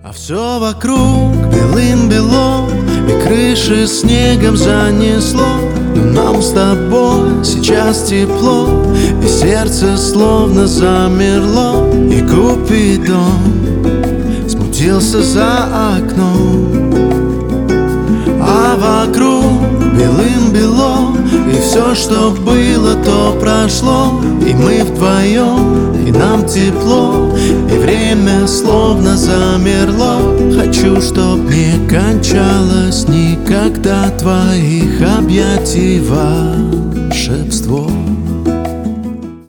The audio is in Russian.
А все вокруг белым-бело, и крыши снегом занесло. Но нам с тобой сейчас тепло, и сердце словно замерло. И Купидон смутился за окном, а вокруг белым-бело, и все, что было, то прошло. И мы вдвоем, и нам тепло, и время словно замерло. Хочу, чтоб не кончалось никогда твоих объятий волшебство.